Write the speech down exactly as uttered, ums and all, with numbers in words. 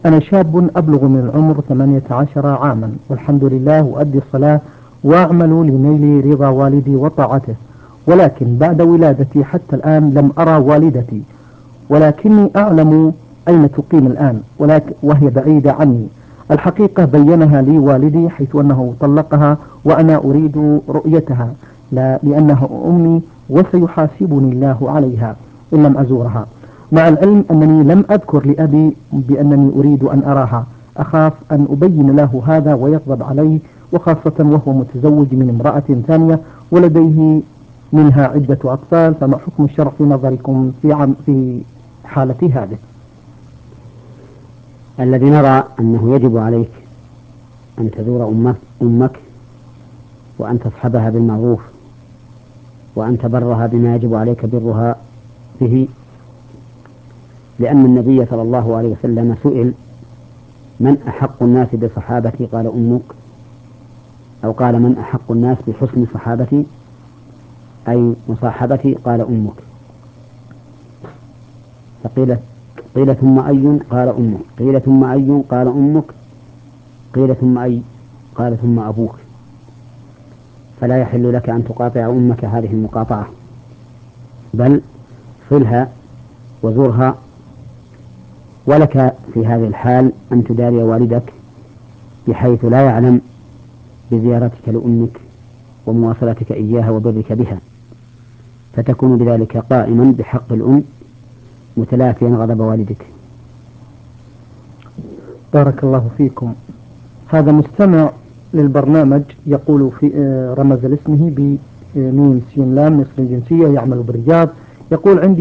أنا شاب أبلغ من العمر ثمانية عشر عاما، والحمد لله أؤدي الصلاة وأعمل لنيل رضا والدي وطاعته، ولكن بعد ولادتي حتى الآن لم أرى والدتي، ولكني أعلم أين تقيم الآن، ولكن وهي بعيدة عني. الحقيقة بينها لي والدي حيث أنه طلقها وأنا أريد رؤيتها، لا لأنها أمي وسيحاسبني الله عليها إن لم أزورها، مع العلم أنني لم أذكر لأبي بأنني أريد أن أراها. أخاف أن أبين له هذا ويغضب علي، وخاصة وهو متزوج من امرأة ثانية ولديه منها عدة أطفال. فما حكم الشرع في نظركم في عم في حالتي هذه؟ الذي نرى أنه يجب عليك أن تزور أمك, أمك وأن تصحبها بالمعروف وأن تبرها بما يجب عليك برها به، لأن النبي صلى الله عليه وسلم سئل: من أحق الناس بصحابتي؟ قال أمك، أو قال: من أحق الناس بحسن صحابتي أي مصاحبتي؟ قال أمك. فقيل قيل ثم أي؟ قال أمك. قيل ثم أي؟ قال أمك. قيل ثم أي؟ قال ثم أبوك. فلا يحل لك أن تقاطع أمك هذه المقاطعة، بل صلها وزرها، ولك في هذه الحال أن تداري والدك بحيث لا يعلم بزيارتك لأمك ومواصلتك إياها وبرك بها، فتكون بذلك قائما بحق الأم متلافيا غضب والدك. بارك الله فيكم. هذا مستمع للبرنامج يقول في رمز لاسمه بميم سين لام، مصري الجنسية، يعمل بالرياض، يقول: عندي